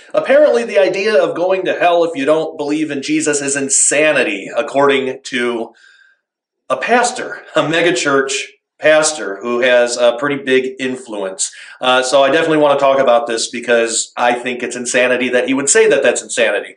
Apparently, the idea of going to hell if you don't believe in Jesus is insanity, according to a pastor, a megachurch pastor who has a pretty big influence. So I definitely want to talk about this because I think it's insanity that he would say that that's insanity.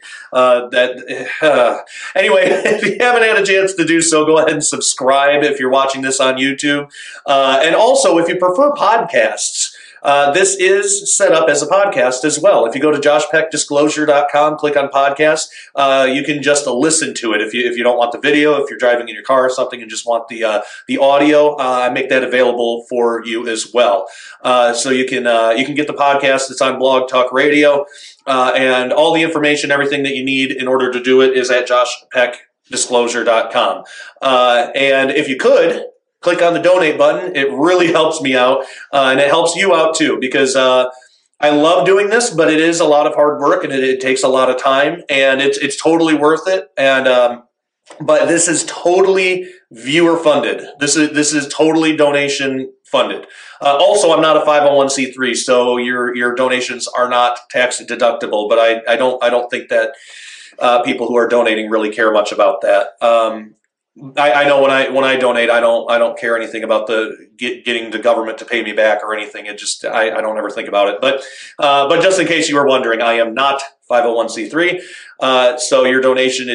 Anyway, if you haven't had a chance to do so, go ahead and subscribe if you're watching this on YouTube. And also, if you prefer podcasts, this is set up as a podcast as well. If you go to joshpeckdisclosure.com, click on podcast, you can just listen to it. If you don't want the video, if you're driving in your car or something and just want the audio, I make that available for you as well. So you can get the podcast. It's on Blog Talk Radio, and all the information, everything that you need in order to do it is at joshpeckdisclosure.com. And if you could, click on the donate button. It really helps me out, and it helps you out too, because I love doing this, but it is a lot of hard work, and it takes a lot of time, and it's totally worth it. And but this is totally viewer funded. This is totally donation funded. Also, I'm not a 501c3, so your donations are not tax deductible. But I don't think that people who are donating really care much about that. I know when I donate, I don't care anything about getting the government to pay me back or anything. It just I don't ever think about it. But just in case you were wondering, I am not 501c3. So your donation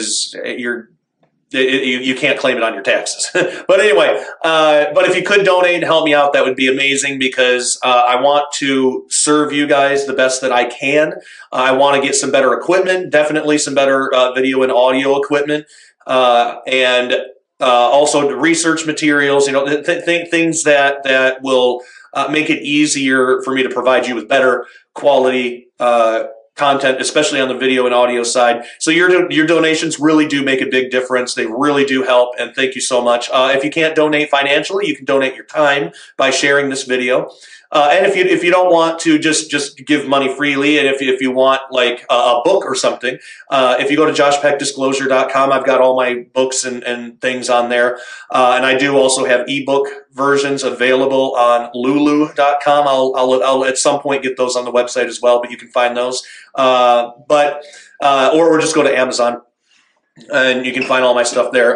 you can't claim it on your taxes. But anyway, but if you could donate and help me out, that would be amazing, because I want to serve you guys the best that I can. I want to get some better equipment, definitely some better video and audio equipment. And also research materials, things that will make it easier for me to provide you with better quality content, especially on the video and audio side. So your donations really do make a big difference. They really do help, and thank you so much. If you can't donate financially, you can donate your time by sharing this video. And if you don't want to just give money freely, and if you want like a book or something, if you go to joshpeckdisclosure.com, I've got all my books and things on there. And I do also have ebook versions available on lulu.com. I'll at some point get those on the website as well, but you can find those. Or just go to Amazon and you can find all my stuff there.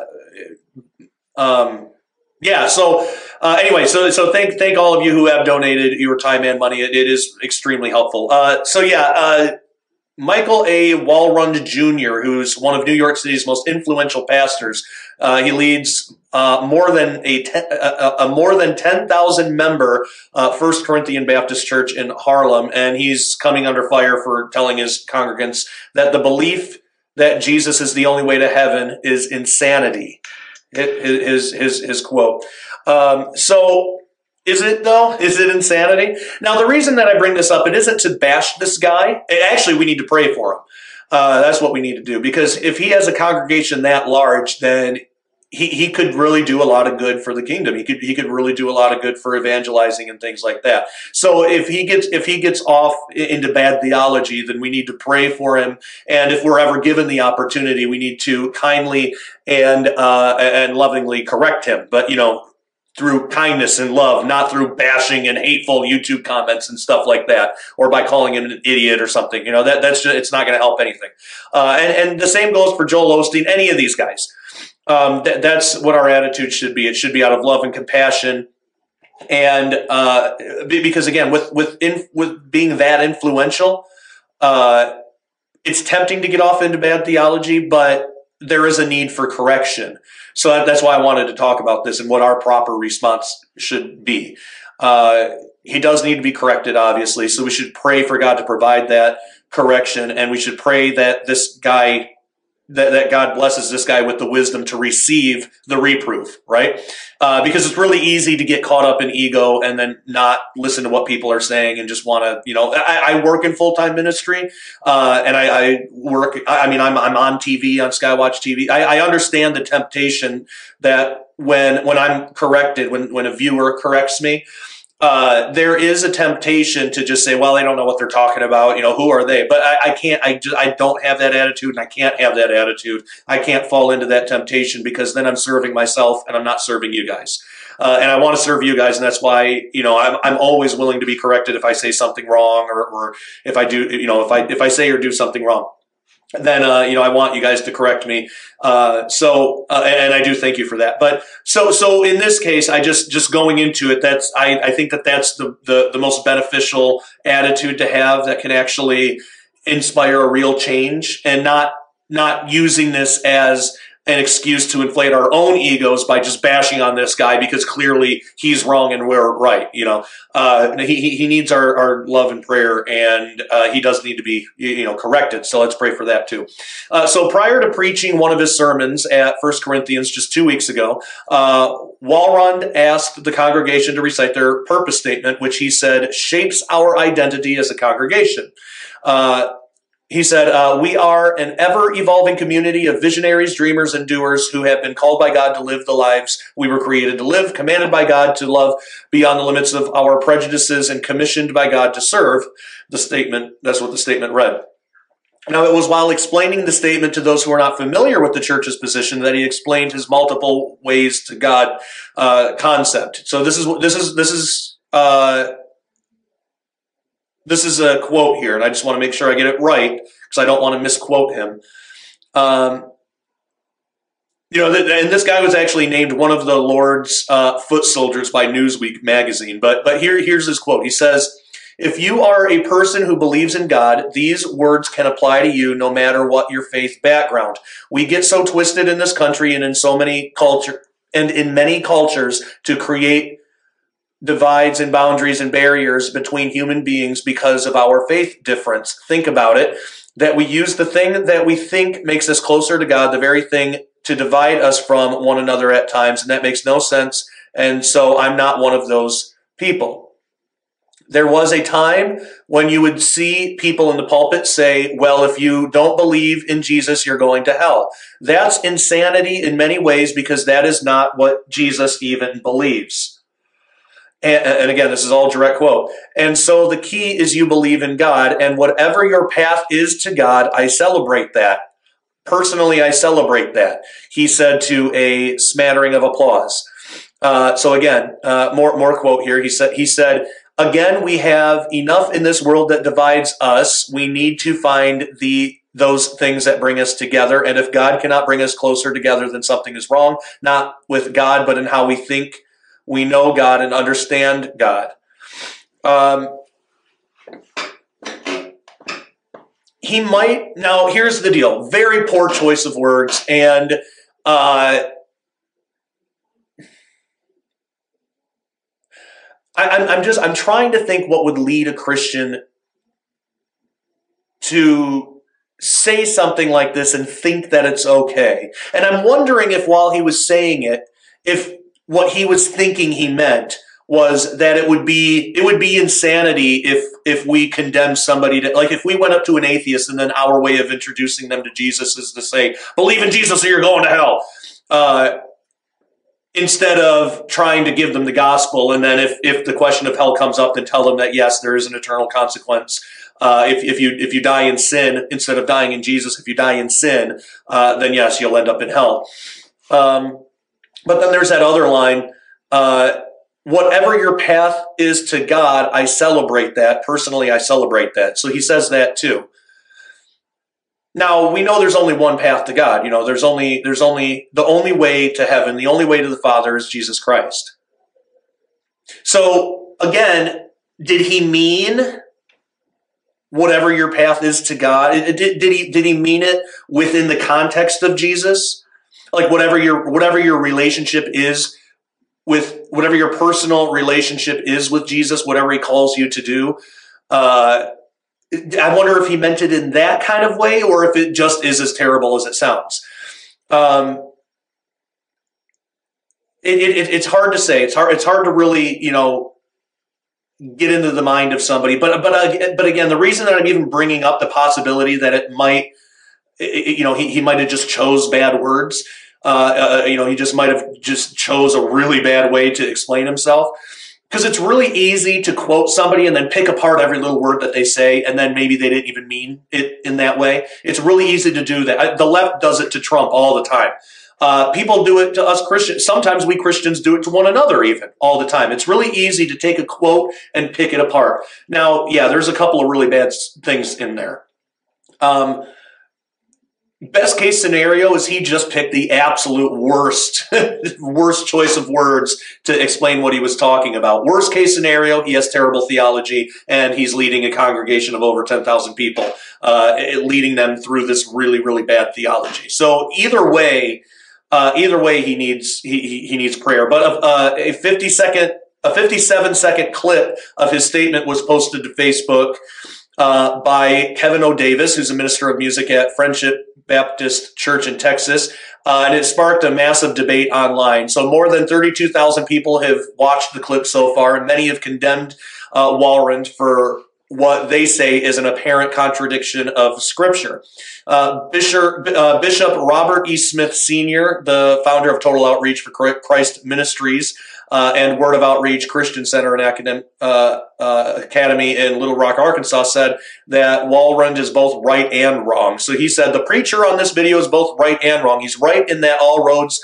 Yeah. So anyway, so thank all of you who have donated your time and money. It is extremely helpful. Michael A. Walrond Jr., who's one of New York City's most influential pastors, he leads more than 10,000 member First Corinthian Baptist Church in Harlem, and he's coming under fire for telling his congregants that the belief that Jesus is the only way to heaven is insanity. His quote. So is it though? Is it insanity? Now, the reason that I bring this up, it isn't to bash this guy. Actually, we need to pray for him. That's what we need to do, because if he has a congregation that large, then he could really do a lot of good for the kingdom. He could really do a lot of good for evangelizing and things like that. So if he gets off into bad theology, then we need to pray for him. And if we're ever given the opportunity, we need to kindly and lovingly correct him. But through kindness and love, not through bashing and hateful YouTube comments and stuff like that, or by calling him an idiot or something. That's just, it's not going to help anything. And the same goes for Joel Osteen, any of these guys. That's what our attitude should be. It should be out of love and compassion. And because again, with being that influential, it's tempting to get off into bad theology, but there is a need for correction. So that's why I wanted to talk about this and what our proper response should be. He does need to be corrected, obviously. So we should pray for God to provide that correction, and we should pray that this guy, that God blesses this guy with the wisdom to receive the reproof, right? Because it's really easy to get caught up in ego and then not listen to what people are saying and just want to, I work in full-time ministry, and I'm on TV, on Skywatch TV. I understand the temptation that when I'm corrected, when a viewer corrects me, there is a temptation to just say, well, they don't know what they're talking about. Who are they? But I don't have that attitude, and I can't have that attitude. I can't fall into that temptation, because then I'm serving myself and I'm not serving you guys. And I want to serve you guys, and that's why, I'm always willing to be corrected if I say something wrong, or if I do, if I say or do something wrong. Then, I want you guys to correct me. And I do thank you for that. But so in this case, I just going into it, I think that's the most beneficial attitude to have, that can actually inspire a real change, and not using this as an excuse to inflate our own egos by just bashing on this guy because clearly he's wrong and we're right. He needs our love and prayer, and he does need to be, corrected. So let's pray for that too. So prior to preaching one of his sermons at 1 Corinthians just 2 weeks ago, Walrond asked the congregation to recite their purpose statement, which he said shapes our identity as a congregation. He said, we are an ever-evolving community of visionaries, dreamers, and doers who have been called by God to live the lives we were created to live, commanded by God to love beyond the limits of our prejudices, and commissioned by God to serve. That's what the statement read. Now, it was while explaining the statement to those who are not familiar with the church's position that he explained his multiple ways to God concept. So this is a quote here, and I just want to make sure I get it right because I don't want to misquote him. And this guy was actually named one of the Lord's foot soldiers by Newsweek magazine. But here's his quote. He says, "If you are a person who believes in God, these words can apply to you no matter what your faith background. We get so twisted in this country and in many cultures to create divides and boundaries and barriers between human beings because of our faith difference. Think about it, that we use the thing that we think makes us closer to God, the very thing to divide us from one another at times, and that makes no sense, and so I'm not one of those people." There was a time when you would see people in the pulpit say, well, if you don't believe in Jesus, you're going to hell. That's insanity in many ways, because that is not what Jesus even believes. And again, this is all direct quote. "And so the key is you believe in God, and whatever your path is to God, I celebrate that. Personally, I celebrate that," he said to a smattering of applause. So again, more quote here. He said, "Again, we have enough in this world that divides us. We need to find those things that bring us together. And if God cannot bring us closer together, then something is wrong, not with God, but in how we think we know God and understand God." Now here's the deal. Very poor choice of words. And I'm trying to think what would lead a Christian to say something like this and think that it's okay. And I'm wondering if while he was saying it, if what he was thinking he meant was that it would be insanity if we condemn somebody to, like, if we went up to an atheist and then our way of introducing them to Jesus is to say, believe in Jesus or you're going to hell, instead of trying to give them the gospel. And then if the question of hell comes up, then tell them that yes, there is an eternal consequence. If you die in sin, instead of dying in Jesus, if you die in sin, then yes, you'll end up in hell. But then there's that other line, whatever your path is to God, I celebrate that. Personally, I celebrate that. So he says that too. Now, we know there's only one path to God. There's only the only way to heaven, the only way to the Father is Jesus Christ. So again, did he mean whatever your path is to God? Did he mean it within the context of Jesus? Like whatever your relationship is with, whatever your personal relationship is with Jesus, whatever he calls you to do. I wonder if he meant it in that kind of way, or if it just is as terrible as it sounds. It's hard to say. It's hard to really, get into the mind of somebody. But again, the reason that I'm even bringing up the possibility that it might, he might have just chose bad words. He just might have just chose a really bad way to explain himself. Because it's really easy to quote somebody and then pick apart every little word that they say, and then maybe they didn't even mean it in that way. It's really easy to do that. The left does it to Trump all the time. People do it to us Christians. Sometimes we Christians do it to one another even all the time. It's really easy to take a quote and pick it apart. Now, yeah, there's a couple of really bad things in there. Best case scenario is he just picked the absolute worst, worst choice of words to explain what he was talking about. Worst case scenario, he has terrible theology and he's leading a congregation of over 10,000 people, leading them through this really, really bad theology. So either way, he needs prayer. But a 57-second clip of his statement was posted to Facebook by Kevin O. Davis, who's a minister of music at Friendship Baptist Church in Texas, and it sparked a massive debate online. So more than 32,000 people have watched the clip so far, and many have condemned Walrond for what they say is an apparent contradiction of Scripture. Bishop Robert E. Smith Sr., the founder of Total Outreach for Christ Ministries, and Word of Outreach Christian Center and Academy in Little Rock, Arkansas, said that Walrond is both right and wrong. So he said, the preacher on this video is both right and wrong. He's right in that all roads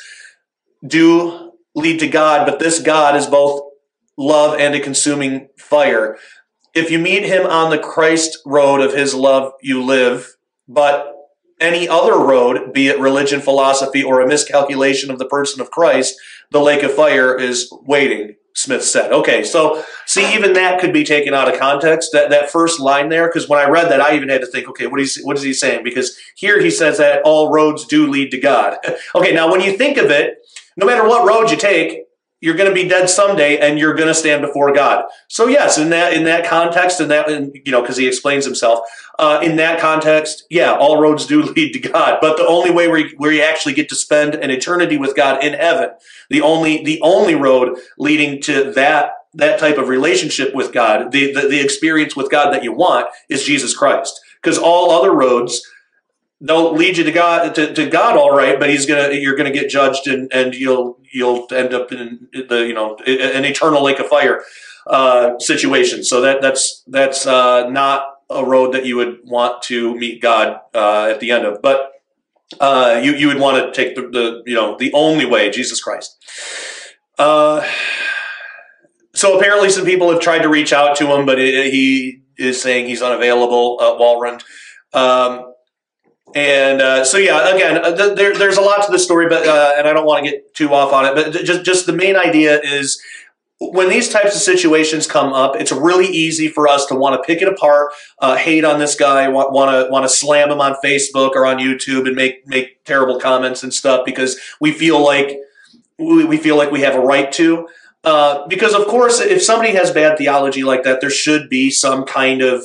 do lead to God, but this God is both love and a consuming fire. If you meet him on the Christ road of his love, you live, but any other road, be it religion, philosophy, or a miscalculation of the person of Christ, the lake of fire is waiting, Smith said. Okay, so see, even that could be taken out of context, that first line there, because when I read that, I even had to think, okay, what is he saying? Because here he says that all roads do lead to God. Okay, now when you think of it, no matter what road you take, you're going to be dead someday, and you're going to stand before God. So yes, in that context, because he explains himself, in that context, yeah, all roads do lead to God. But the only way where you actually get to spend an eternity with God in heaven, the only road leading to that type of relationship with God, the experience with God that you want, is Jesus Christ. Because all other roads, they'll lead you to God, all right, but you're gonna get judged and you'll end up in an eternal lake of fire situation. So that's not a road that you would want to meet God at the end of. But you would want to take the only way, Jesus Christ. So apparently some people have tried to reach out to him, but he is saying he's unavailable, Walrond. So yeah, again, there's a lot to the story, but and I don't want to get too off on it, but just the main idea is when these types of situations come up, it's really easy for us to want to pick it apart, hate on this guy, want to slam him on Facebook or on YouTube and make terrible comments and stuff because we feel like we have a right to. Because of course, if somebody has bad theology like that, there should be some kind of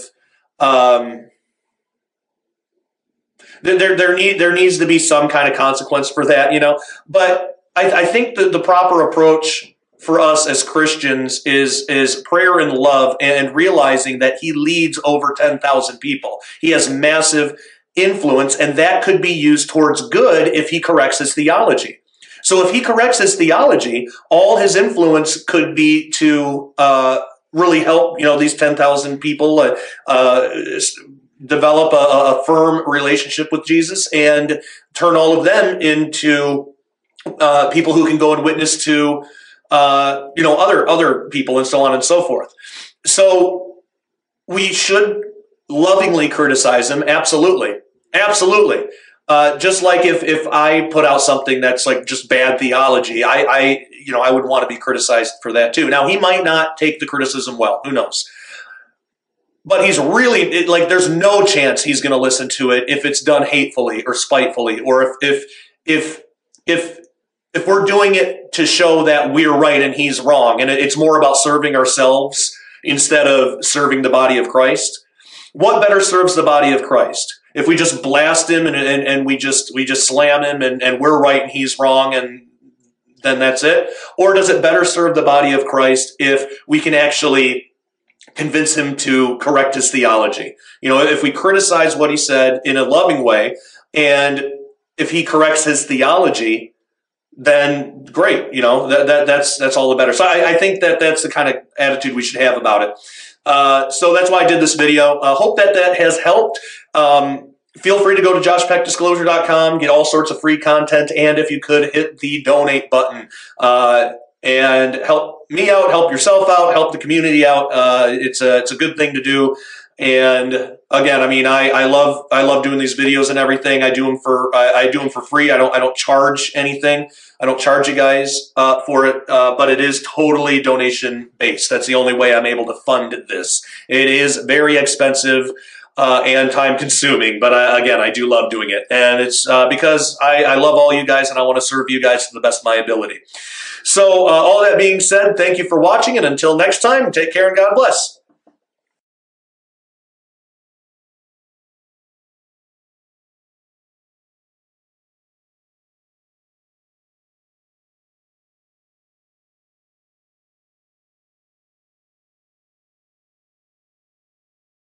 there needs to be some kind of consequence for that, But I think that the proper approach for us as Christians is prayer and love and realizing that he leads over 10,000 people. He has massive influence, and that could be used towards good if he corrects his theology. So if he corrects his theology, all his influence could be to really help, these 10,000 people develop a firm relationship with Jesus and turn all of them into people who can go and witness to other people and so on and so forth. So we should lovingly criticize him. Absolutely. Absolutely. Just like if I put out something that's like just bad theology, I would want to be criticized for that too. Now, he might not take the criticism well. Who knows? But he's really there's no chance he's going to listen to it if it's done hatefully or spitefully, or if we're doing it to show that we're right and he's wrong, and it's more about serving ourselves instead of serving the body of Christ. What better serves the body of Christ? If we just blast him and we just slam him and we're right and he's wrong and then that's it? Or does it better serve the body of Christ if we can actually convince him to correct his theology? If we criticize what he said in a loving way, and if he corrects his theology, then great. That's all the better. So I think that's the kind of attitude we should have about it. So that's why I did this video. Hope that has helped. feel free to go to joshpeckdisclosure.com, get all sorts of free content, and if you could, hit the donate button and help me out, help yourself out, help the community out. It's a good thing to do. And again, I mean, I love doing these videos and everything. I do them for free. I don't charge anything. I don't charge you guys for it, but it is totally donation based. That's the only way I'm able to fund this. It is very expensive and time consuming, but again, I do love doing it, and it's because I love all you guys and I want to serve you guys to the best of my ability. So all that being said, thank you for watching, and until next time, take care and God bless.